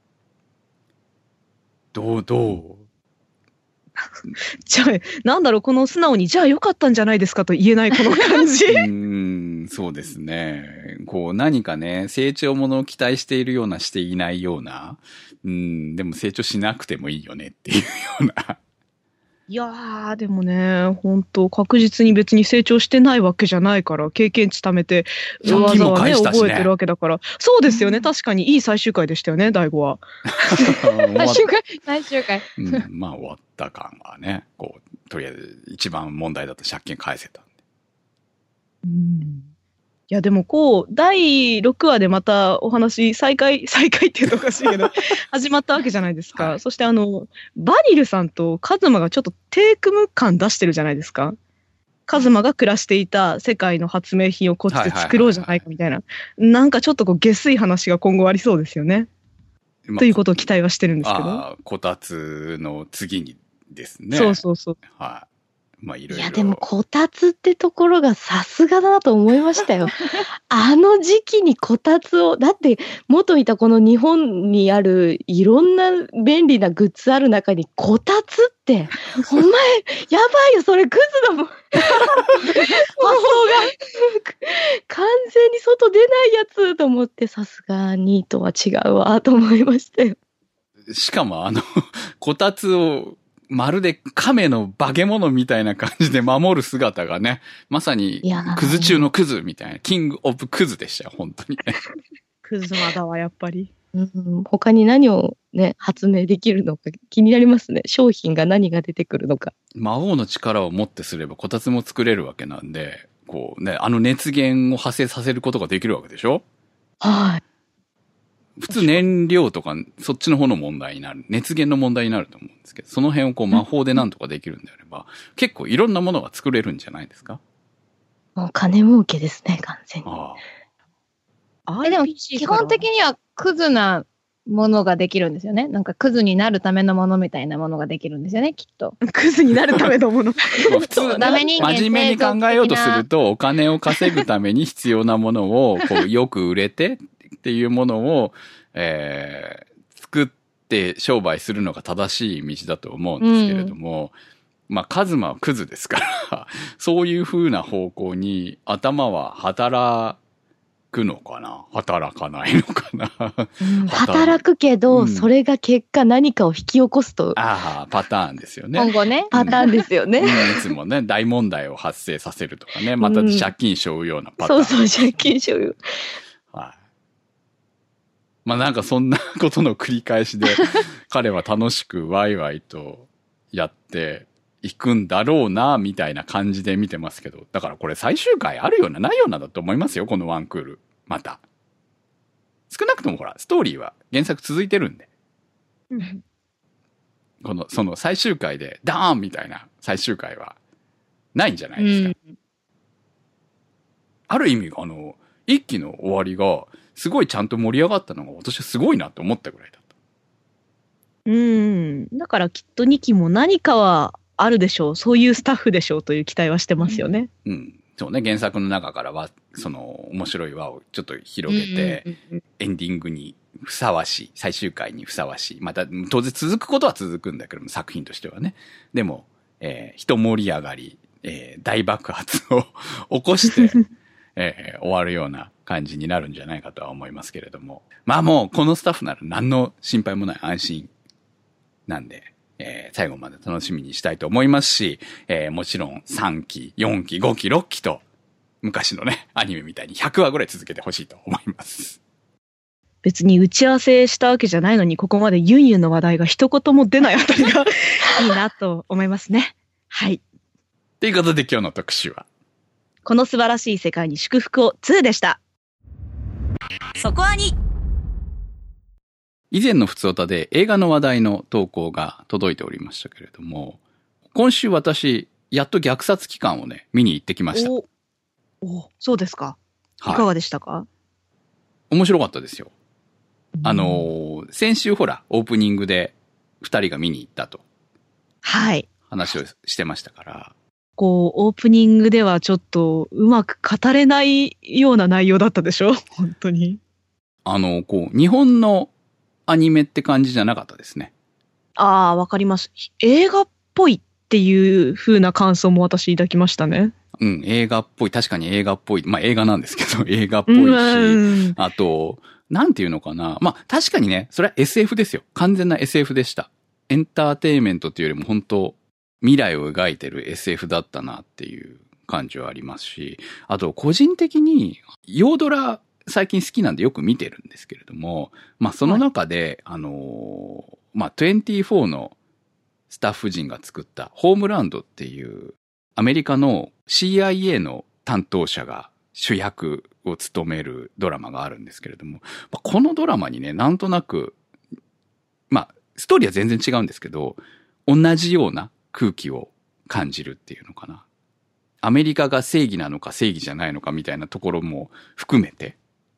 どうじゃあ、なんだろう、この素直に、じゃあ良かったんじゃないですかと言えないこの感じ。 そうですね。こう何かね、成長ものを期待しているようなしていないような、でも成長しなくてもいいよねっていうような。 いやー、でもね、本当確実に別に成長してないわけじゃないから、経験値貯めて、技はね、覚えてるわけだから。そうですよね、確かにいい最終回でしたよね、大悟は。 最終回。 終わった感はね、こう、とりあえず一番問題だった借金返せたんで。 いや、でも第6話でまたお話再開って言うとおかしいけど、始まったわけじゃないですか。はい、そしてバリルさんとカズマがちょっと手組む感出してるじゃないですか。カズマが暮らしていた世界の発明品をこっちで作ろうじゃないかみたいな。なんかちょっとこう下水話が今後ありそうですよね。ということを期待はしてるんですけど。 こたつの次にですね。 そう。 はい。いろいろ。 いや、でも、こたつってところがさすがだなと思いましたよ。あの時期にこたつを、だって、元いたこの日本にあるいろんな便利なグッズある中に、こたつって、お前、やばいよ、それクズだもん。発想が、完全に外出ないやつと思って、さすがにとは違うわ、と思いましたよ。 しかもこたつを、まるで亀の化け物みたいな感じで守る姿がね、まさにクズ中のクズみたいな、キングオブクズでしたよ、本当にね。 クズマだわ、やっぱり。 他に何をね、発明できるのか気になりますね。商品が何が出てくるのか。 魔王の力をもってすればこたつも作れるわけなんで、こうね、熱源を派生させることができるわけでしょ？ はい。 普通燃料とかそっちの方の問題になる、熱源の問題になると思うんですけど、その辺をこう魔法でなんとかできるんであれば、結構いろんなものが作れるんじゃないですか？ もう金儲けですね、完全に。 でも基本的にはクズなものができるんですよね。なんかクズになるためのものみたいなものができるんですよね、きっと。 クズになるためのもの。 普通、真面目に考えようとすると、お金を稼ぐために必要なものをこうよく売れて、 っていうものを、作って商売するのが正しい道だと思うんですけれども、まあ、カズマはクズですから、そういう風な方向に頭は働くのかな、働かないのかな。 働くけど、それが結果何かを引き起こすと。 ああ、パターンですよね。 今後ね。 パターンですよね。 いつもね、大問題を発生させるとかね、また借金しょうようなパターン。 そう、借金しょうよ。 はい。まあなんかそんなことの繰り返しで、彼は楽しくワイワイとやっていくんだろうな、みたいな感じで見てますけど、だからこれ最終回あるようなないようなだと思いますよ、このワンクール。また。少なくともほら、ストーリーは原作続いてるんで。その最終回で、ダーンみたいな最終回はないんじゃないですか。ある意味、一期の終わりが、すごいちゃんと盛り上がったのが私はすごいなと思ったぐらいだった。 だからきっと2期も何かはあるでしょう。そういうスタッフでしょうという期待はしてますよね。 そうね。原作の中からは、面白い輪をちょっと広げて、エンディングにふさわしい、最終回にふさわしい。また、当然続くことは続くんだけども、作品としてはね。でも、一盛り上がり、大爆発を起こして、終わるような感じになるんじゃないかとは思いますけれども。まあもう、このスタッフなら何の心配もない安心なんで、最後まで楽しみにしたいと思いますし、もちろん3期、4期、5期、6期と、昔のね、アニメみたいに100話ぐらい続けてほしいと思います。 別に打ち合わせしたわけじゃないのに、ここまでユンユンの話題が一言も出ないあたりがいいなと思いますね。はい。 ということで今日の特集は、 この素晴らしい世界に祝福を2でした。 そこアニ。 以前のふつおたで映画の話題の投稿が届いておりましたけれども、今週私、やっと虐殺期間をね、見に行ってきました。 そうですか。いかがでしたか？ 面白かったですよ。先週ほら、オープニングで2人が見に行ったと。 はい。 話をしてましたから。 オープニングではちょっとうまく語れないような内容だったでしょ？本当に。 日本のアニメって感じじゃなかったですね。 ああ、わかります。映画っぽいっていう風な感想も私抱きましたね。 映画っぽい。確かに映画っぽい。まあ映画なんですけど、映画っぽいし、あと、なんていうのかな。まあ確かにね、それは SF ですよ。完全な SF でした。エンターテインメントっていうよりも本当、未来を描いてる SF だったなっていう感じはありますし、あと個人的に、洋ドラ最近好きなんでよく見てるんですけれども、まあその中で、まあ24のスタッフ陣が作ったホームランドっていうアメリカの CIA の担当者が主役を務めるドラマがあるんですけれども、このドラマにね、なんとなく、まあストーリーは全然違うんですけど、同じような空気を感じるっていうのかな。アメリカが正義なのか正義じゃないのかみたいなところも含めて。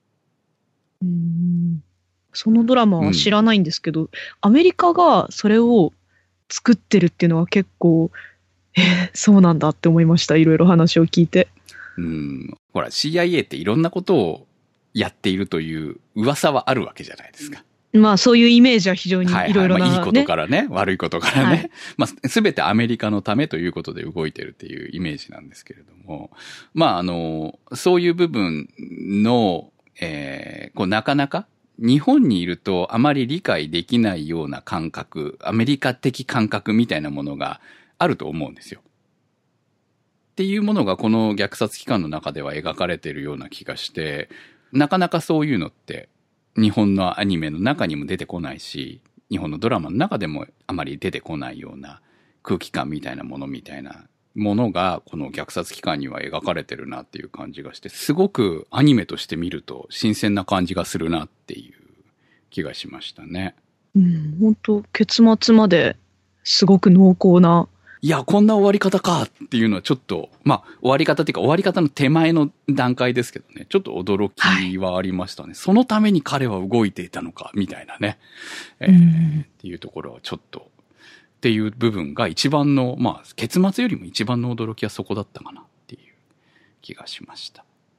そのドラマは知らないんですけど、アメリカがそれを作ってるっていうのは結構、そうなんだって思いました。いろいろ話を聞いて。 ほら CIA っていろんなことをやっているという噂はあるわけじゃないですか。 まあそういうイメージは非常にいろいろな、 いいことからね、悪いことからね。まあすべてアメリカのためということで動いてるっていうイメージなんですけれども、まあそういう部分の、なかなか日本にいるとあまり理解できないような感覚、アメリカ的感覚みたいなものがあると思うんですよ。っていうものがこの虐殺期間の中では描かれているような気がして、なかなかそういうのって日本のアニメの中にも出てこないし、日本のドラマの中でもあまり出てこないような空気感みたいなものがこの虐殺期間には描かれてるなっていう感じがして、すごくアニメとして見ると新鮮な感じがするなっていう気がしましたね。 本当結末まですごく濃厚な。 いや、こんな終わり方かっていうのはちょっと、まあ、終わり方っていうか終わり方の手前の段階ですけどね、ちょっと驚きはありましたね。そのために彼は動いていたのか、みたいなね。っていうところはちょっと、っていう部分が一番の、まあ、結末よりも一番の驚きはそこだったかなっていう気がしました。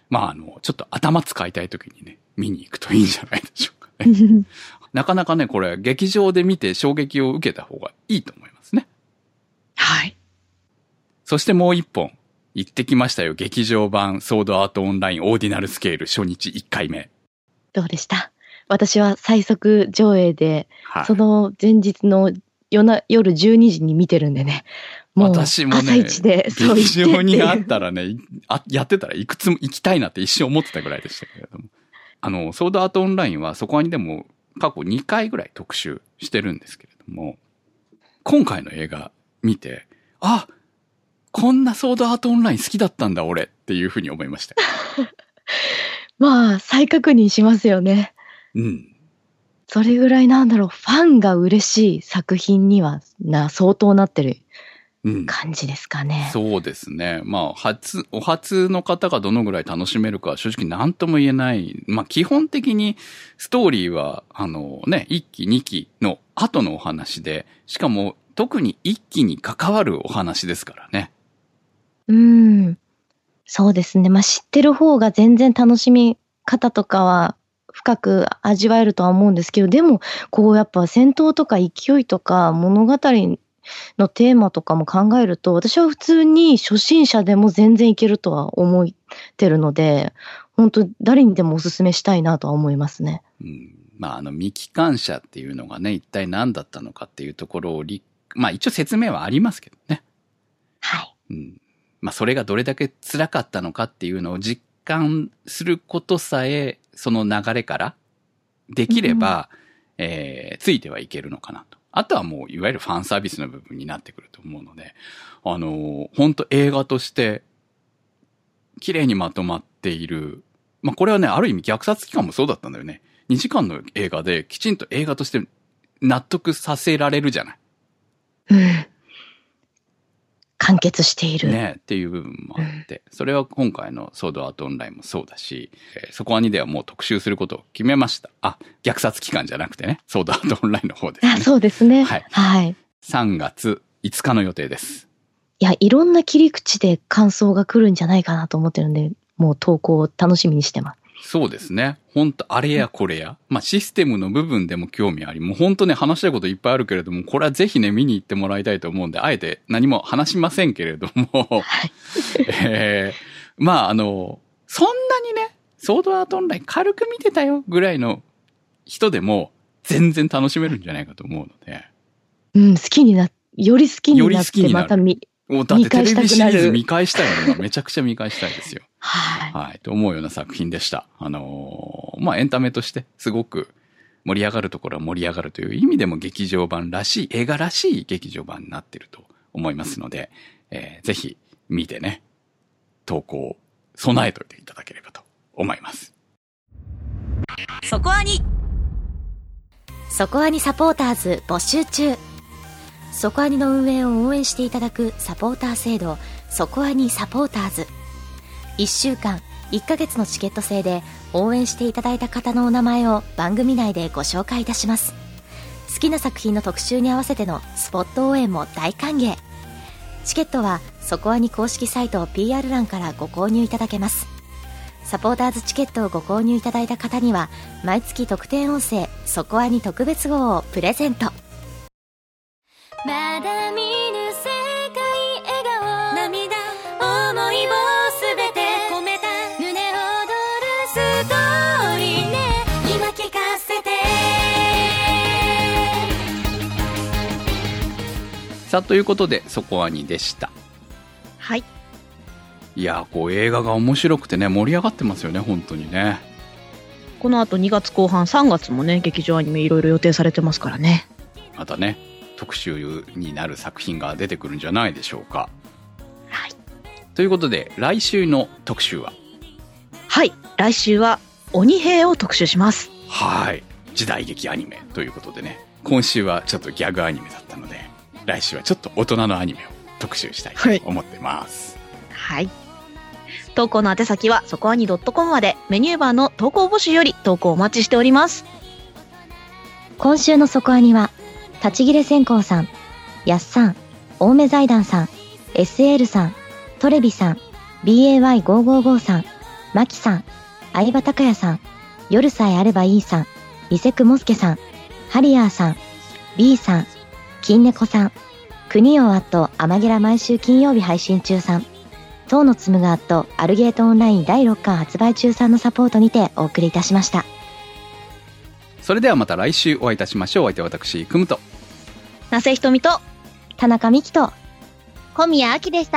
ちょっと頭使いたい時にね、見に行くといいんじゃないでしょうかね。なかなかね、これ、劇場で見て衝撃を受けた方がいいと思いますね。 はい。 そしてもう一本、行ってきましたよ。劇場版ソードアートオンラインオーディナルスケール初日1回目。 どうでした？私は最速上映で、その前日の夜12時に見てるんでね。もう私もね、 朝一でそう劇場にあったらね、やってたら行きたいなって一瞬思ってたぐらいでしたけれども。ソードアートオンラインはそこにでも過去2回ぐらい特集してるんですけれども、今回の映画見て、こんなソードアートオンライン好きだったんだ俺っていうふうに思いました。 再確認しますよね。 うん。 それぐらいファンが嬉しい作品には相当なってる感じですかね。 そうですね。お初の方がどのぐらい楽しめるかは正直何とも言えない。基本的にストーリーは、1期2期の後のお話で、しかも特に1期に関わるお話ですからね。 そうですね。知ってる方が全然楽しみ方とかは深く味わえるとは思うんですけど、でも、やっぱ戦闘とか勢いとか物語のテーマとかも考えると、私は普通に初心者でも全然いけるとは思ってるので、本当誰にでもおすすめしたいなとは思いますね。 未帰還者っていうのがね、一体何だったのかっていうところを一応説明はありますけどね。 はい。 それがどれだけ辛かったのかっていうのを実感することさえ、その流れからできれば、ついてはいけるのかなと。あとはもう、いわゆるファンサービスの部分になってくると思うので、本当映画として、綺麗にまとまっている。これはね、ある意味虐殺期間もそうだったんだよね。2時間の映画で、きちんと映画として納得させられるじゃない。 完結している。 ね、っていう部分もあって。それは今回のソードアートオンラインもそうだし、そこにではもう特集することを決めました。虐殺期間じゃなくてね、ソードアートオンラインの方ですね。 そうですね。 はい。 はい。 3月5日の予定です。 いろんな切り口で感想が来るんじゃないかなと思ってるんで、もう投稿を楽しみにしてます。 そうですね。本当あれやこれや。システムの部分でも興味あり、もう本当ね、話したいこといっぱいあるけれども、これはぜひね、見に行ってもらいたいと思うんで、あえて何も話しませんけれども、はい。そんなにね、ソードアートオンライン軽く見てたよぐらいの人でも、全然楽しめるんじゃないかと思うので。 より好きになって、まただってテレビシリーズ見返したいのがめちゃくちゃ見返したいですよ。はい。と思うような作品でした。エンタメとしてすごく盛り上がるところは盛り上がるという意味でも劇場版らしい、映画らしい劇場版になっていると思いますので、ぜひ見てね、投稿を備えておいていただければと思います。 そこアニサポーターズ募集中。そこアニの運営を応援していただくサポーター制度、そこアニサポーターズ。1週間、1ヶ月のチケット制で応援していただいた方のお名前を番組内でご紹介いたします。好きな作品の特集に合わせてのスポット応援も大歓迎。チケットはそこアニ公式サイト PR 欄からご購入いただけます。サポーターズチケットをご購入いただいた方には毎月特典音声そこアニ特別号をプレゼント。まだ見ぬ世界笑顔涙思いをすべて込めた胸躍るストーリーね今聞かせて。 さあということでそこアニでした。 はい。 いや映画が面白くてね盛り上がってますよね本当にね。 この後2月後半3月もね劇場アニメいろいろ予定されてますからね。 またね特集になる作品が出てくるんじゃないでしょうか。 はい。 ということで来週の特集は、 はい、来週は鬼平を特集します。 はい。時代劇アニメということでね、今週はちょっとギャグアニメだったので、来週はちょっと大人のアニメを特集したいと思ってます。 はい。投稿の宛先はそこアニ.com まで、メニューバーの投稿募集より投稿お待ちしております。 今週のそこアニは立ち切れ線香さん、やっさん、青梅財団さん、SL さん、トレビさん、BAY555 さん、 マキさん、相葉隆也さん、夜さえあればいいさん、伊勢久もすけさん、ハリアーさん、B さん、金猫さん、国をアマゲラ毎週金曜日配信中さん、当のつむがアルゲートオンライン第6巻発売中さんのサポートにてお送りいたしました。 それではまた来週お会いいたしましょう。お相手は私、くむとなせひとみと田中美希と小宮あきでした。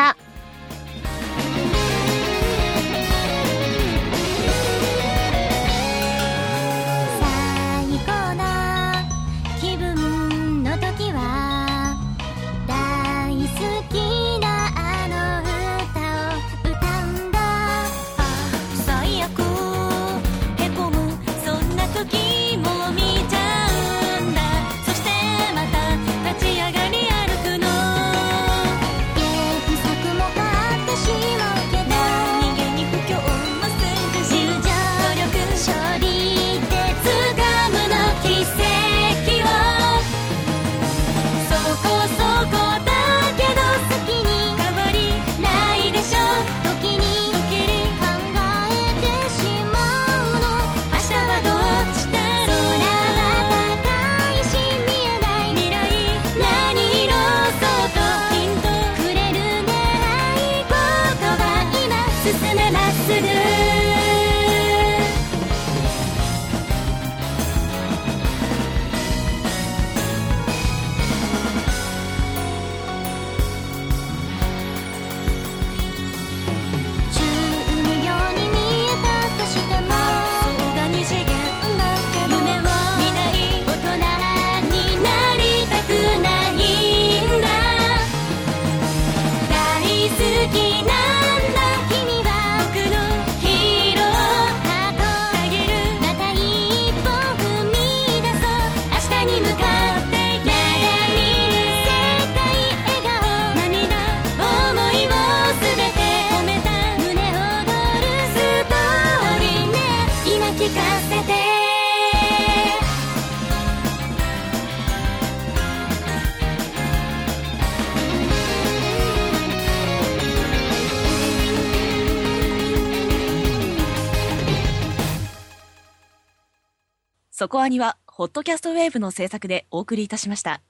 そこアニはホットキャストウェーブの制作でお送りいたしました。